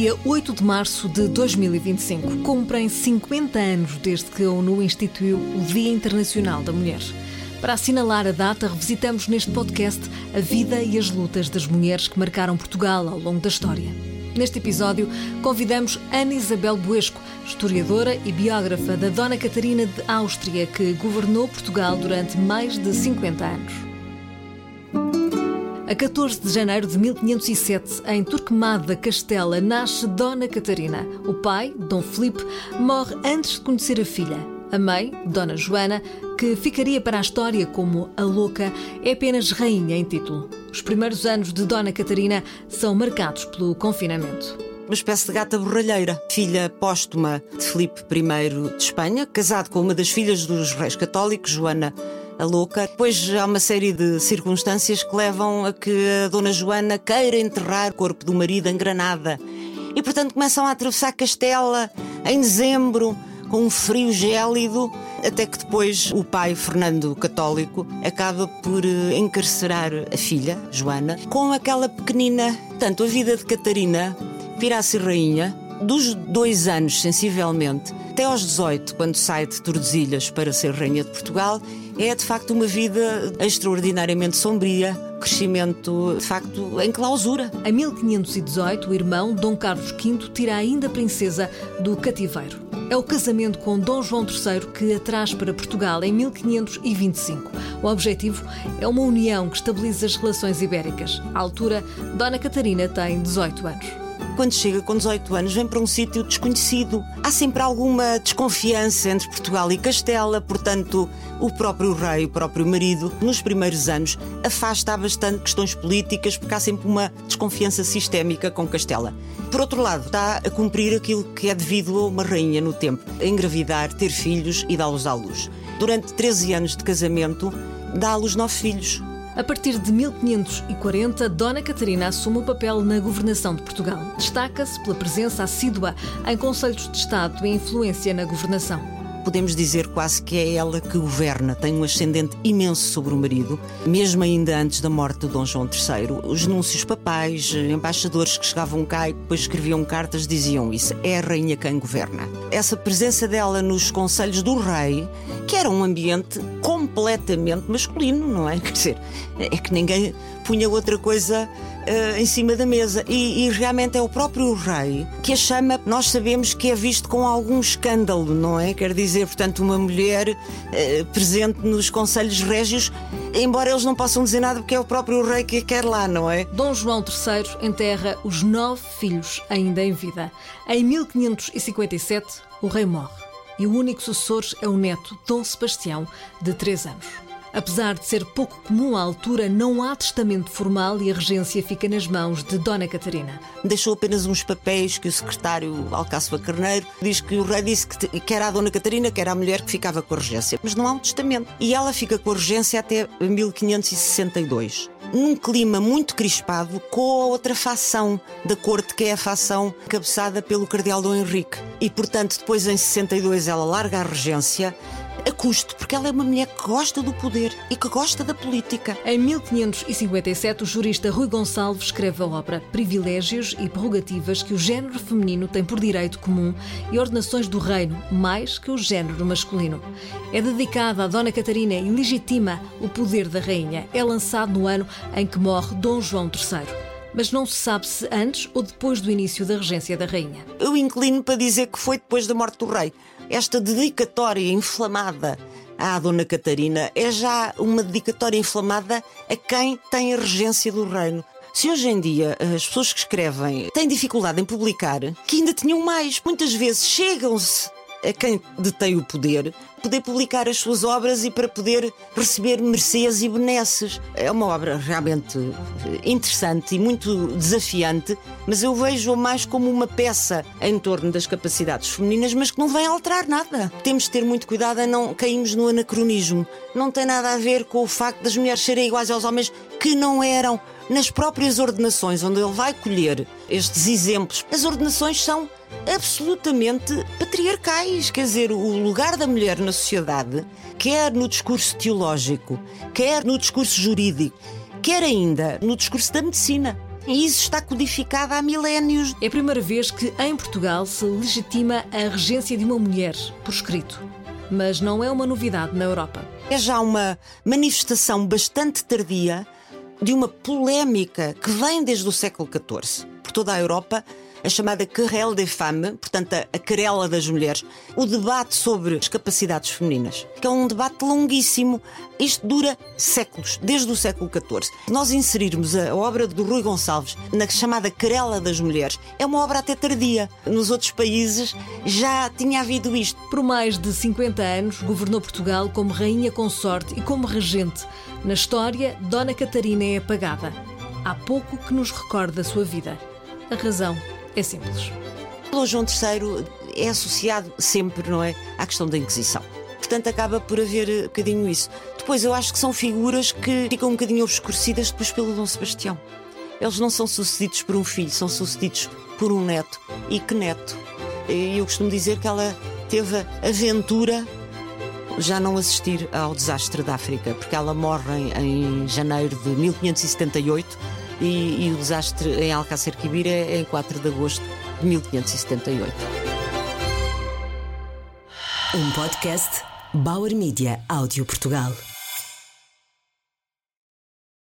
Dia 8 de março de 2025. Cumprem 50 anos desde que a ONU instituiu o Dia Internacional da Mulher. Para assinalar a data, revisitamos neste podcast a vida e as lutas das mulheres que marcaram Portugal ao longo da história. Neste episódio, convidamos Ana Isabel Buesco, historiadora e biógrafa da Dona Catarina de Áustria, que governou Portugal durante mais de 50 anos. A 14 de janeiro de 1507, em Torquemada da Castela, nasce Dona Catarina. O pai, Dom Filipe, morre antes de conhecer a filha. A mãe, Dona Joana, que ficaria para a história como a Louca, é apenas rainha em título. Os primeiros anos de Dona Catarina são marcados pelo confinamento. Uma espécie de gata borralheira, filha póstuma de Filipe I de Espanha, casado com uma das filhas dos reis católicos, Joana a Louca. Depois há uma série de circunstâncias que levam a que a Dona Joana queira enterrar o corpo do marido em Granada. E, portanto, começam a atravessar Castela em dezembro, com um frio gélido, até que depois o pai, Fernando Católico, acaba por encarcerar a filha, Joana, com aquela pequenina. Portanto, a vida de Catarina virá a ser rainha dos 2 anos, sensivelmente, até aos 18, quando sai de Tordesilhas para ser rainha de Portugal. É, de facto, uma vida extraordinariamente sombria, crescimento, de facto, em clausura. Em 1518, o irmão, Dom Carlos V, tira ainda a princesa do cativeiro. É o casamento com Dom João III que a traz para Portugal em 1525. O objetivo é uma união que estabiliza as relações ibéricas. À altura, Dona Catarina tem 18 anos. Quando chega com 18 anos, vem para um sítio desconhecido. Há sempre alguma desconfiança entre Portugal e Castela, portanto, o próprio rei, o próprio marido, nos primeiros anos, afasta bastante questões políticas, porque há sempre uma desconfiança sistémica com Castela. Por outro lado, está a cumprir aquilo que é devido a uma rainha no tempo: engravidar, ter filhos e dá-los à luz. Durante 13 anos de casamento, dá à luz 9 filhos. A partir de 1540, Dona Catarina assume o papel na governação de Portugal. Destaca-se pela presença assídua em conselhos de Estado e influência na governação. Podemos dizer quase que é ela que governa, tem um ascendente imenso sobre o marido, mesmo ainda antes da morte de Dom João III. Os núncios papais, embaixadores que chegavam cá e depois escreviam cartas, diziam isso: é a rainha quem governa. Essa presença dela nos conselhos do rei, que era um ambiente completamente masculino, não é? Quer dizer, é que ninguém punha outra coisa em cima da mesa, e realmente é o próprio rei que a chama. Nós sabemos que é visto com algum escândalo, não é? Quer dizer, portanto, uma mulher presente nos conselhos régios, embora eles não possam dizer nada, porque é o próprio rei que a quer lá, não é? Dom João III enterra os 9 filhos ainda em vida. Em 1557, o rei morre e o único sucessor é o neto, Dom Sebastião, de 3 anos. Apesar de ser pouco comum à altura, não há testamento formal e a regência fica nas mãos de Dona Catarina. Deixou apenas uns papéis que o secretário Alcáçova Carneiro diz que o rei disse que era a Dona Catarina, que era a mulher que ficava com a regência. Mas não há um testamento. E ela fica com a regência até 1562. Num clima muito crispado com a outra facção da corte, que é a facção encabeçada pelo cardeal Dom Henrique. E, portanto, depois em 62 ela larga a regência a custo, porque ela é uma mulher que gosta do poder e que gosta da política. Em 1557, o jurista Rui Gonçalves escreve a obra Privilégios e Prerrogativas que o género feminino tem por direito comum e ordenações do reino, mais que o género masculino. É dedicada a Dona Catarina e legitima o poder da rainha. É lançado no ano em que morre Dom João III. Mas não se sabe se antes ou depois do início da regência da rainha. Eu inclino para dizer que foi depois da morte do rei. Esta dedicatória inflamada à Dona Catarina é já uma dedicatória inflamada a quem tem a regência do reino. Se hoje em dia as pessoas que escrevem têm dificuldade em publicar, que ainda tinham mais, muitas vezes chegam-se a quem detém o poder publicar as suas obras e para poder receber mercês e benesses. É uma obra realmente interessante e muito desafiante, mas eu vejo-a mais como uma peça em torno das capacidades femininas, mas que não vem alterar nada. Temos de ter muito cuidado a não cairmos no anacronismo. Não tem nada a ver com o facto das mulheres serem iguais aos homens, que não eram. Nas próprias ordenações, onde ele vai colher estes exemplos, as ordenações são absolutamente patriarcais. Quer dizer, o lugar da mulher na sociedade, quer no discurso teológico, quer no discurso jurídico, quer ainda no discurso da medicina, E isso está codificado há milénios. É a primeira vez que em Portugal se legitima a regência de uma mulher, por escrito. Mas não é uma novidade na Europa. É já uma manifestação bastante tardia de uma polémica que vem desde o século XIV. Por toda a Europa, a chamada Querelle des Femmes, portanto a querela das mulheres, o debate sobre as capacidades femininas, que é um debate longuíssimo. Isto dura séculos, desde o século XIV. Se nós inserirmos a obra de Rui Gonçalves na chamada Querela das Mulheres, é uma obra até tardia. Nos outros países já tinha havido isto. Por mais de 50 anos, governou Portugal como rainha consorte e como regente. Na história, Dona Catarina é apagada. Há pouco que nos recorda a sua vida. A razão é simples. Dom João III é associado sempre, não é, à questão da Inquisição. Portanto, acaba por haver um bocadinho isso. Depois, eu acho que são figuras que ficam um bocadinho obscurecidas depois pelo Dom Sebastião. Eles não são sucedidos por um filho, são sucedidos por um neto. E que neto? E eu costumo dizer que ela teve a aventura já não assistir ao desastre da África, porque ela morre em janeiro de 1578 e o desastre em Alcácer Quibir é em 4 de agosto de 1578. Um podcast Bauer Media Áudio Portugal.